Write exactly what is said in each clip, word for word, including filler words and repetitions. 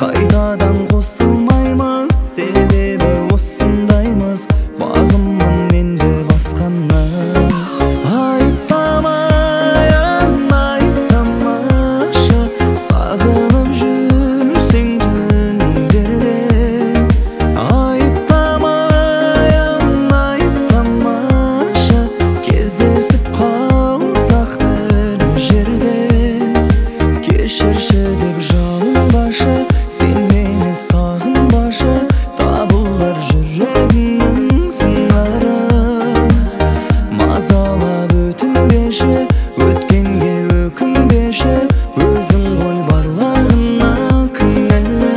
Қайтадан қосылмаймыз, себебі осындаймыз. Бағыммын енді басқаны. Айыптамайын, айыптамашы, сағынып жүрсең түндерде. Айыптамайын, айыптамашы, кездесіп қалсақ бір жерде. Кешірші деп жалынбашы, сен мені сағынбашы, табылар жүрегімнің сыңары. Мазалап өтінбеші, өткенге өкінбеші, өзің ғой барлығына кінәлі.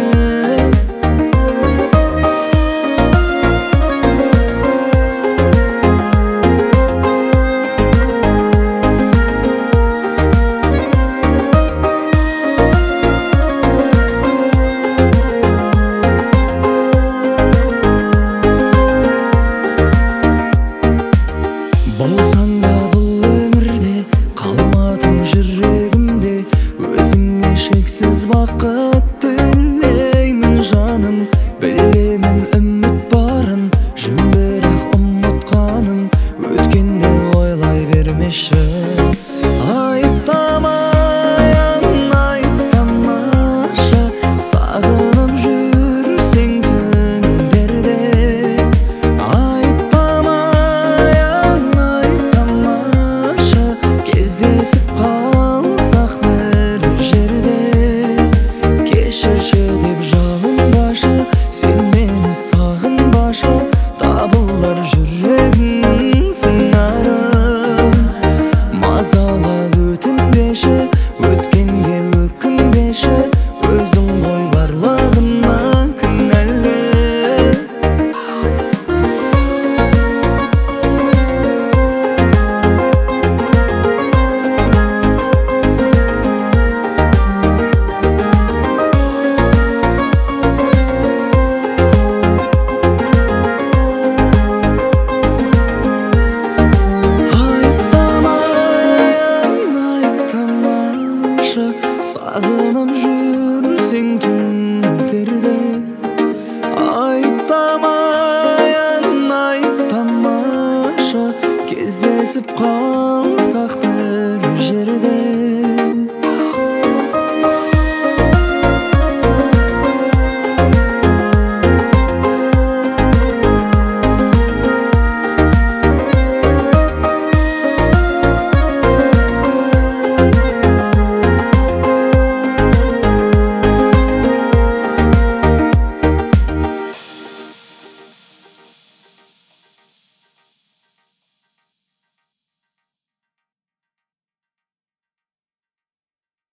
Болсаң да бұл өмірде, қалмадың жүрегімде. Өзіңе шексіз бақыт тілеймін жаным. Білемін үміт барын, жүн бірақ ұмытқаның. Өткенде ойлай бермеші. Айыптамайын, айыптамашы, сағынып жүрсең түндерде. Кездесіп қалсақ бір жерде. Кешірші